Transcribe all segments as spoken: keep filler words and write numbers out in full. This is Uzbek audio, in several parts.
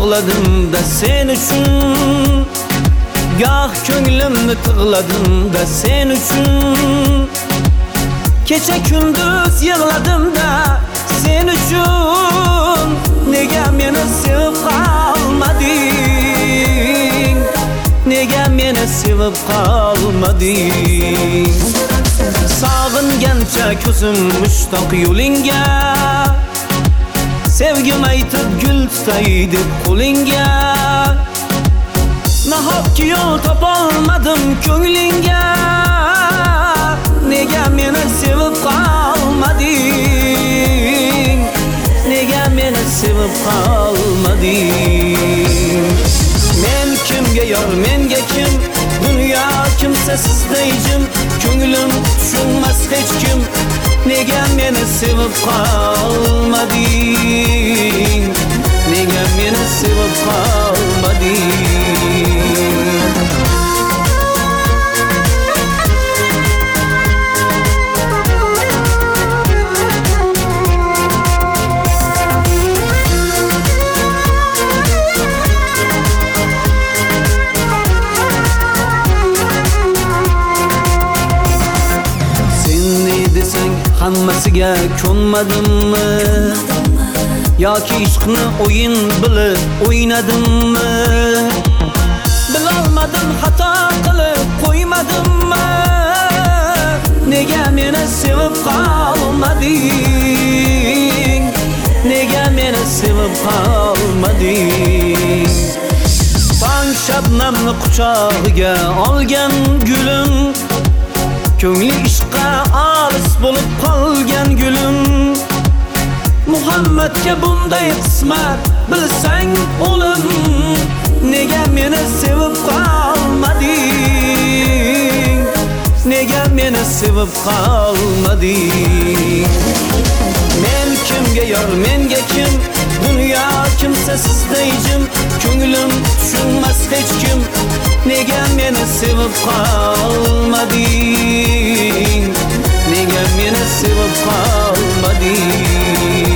yig'ladim da sen uchun, goh ko'nglimni tig'ladim da sen uchun. Kecha kunduz yig'ladim da sen uchun. Nega meni sevib qolmading? Nega meni sevib qolmading? Sog'ingancha ko'zim mushtoq yo'lingga, sevgim aytib gul tutay deb qo'lingga. Nahotki yo'l topolmadim ko'nglingga, nega meni sevib qolmading? Nega meni sevib qolmading? Men kimga yor, menga kim? Dunyo kimsasiz deyjim, ko'nglim tushunmas hech kim. Nega meni sevib qolmading? Nega meni sevib qolmading? Hammasiga ko'nmadimmi? Yoki ishqni o'yin bilib o'ynadimmi? Bilolmadim, xato qilib qo'ymadimmi? Nega meni sevib qolmading? Nega meni sevib qolmading? Tong shabnamni quchog'iga olgan gulim, ko'ngli ishqqa olis bo'lib qolgan gulim. Muhammadga bunday qismat bilsang o'lim, nega meni sevib qolmading? Nega meni sevib qolmading? Men kimga yor, menga kim? Dunyo kimsasiz deyjim, ko'nglim tushunmas hech kim. Nega meni sevib qolmading? Nega meni sevib qolmading?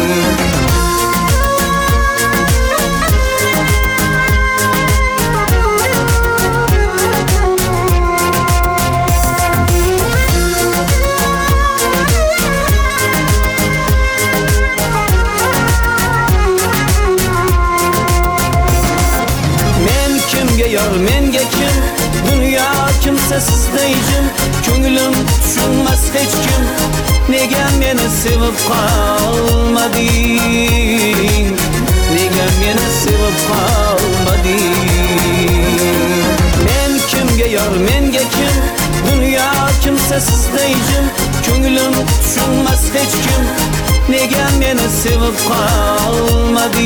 Yor, menga kim? Dunyo kimsasiz deyjim, ko'nglim tushunmas hech kim. Nega meni sevib qolmading? Nega meni sevib qolmading? Men kimga yor, menga kim? Dunyo kimsasiz deyjim, ko'nglim tushunmas hech kim. Nega meni sevib qolmading?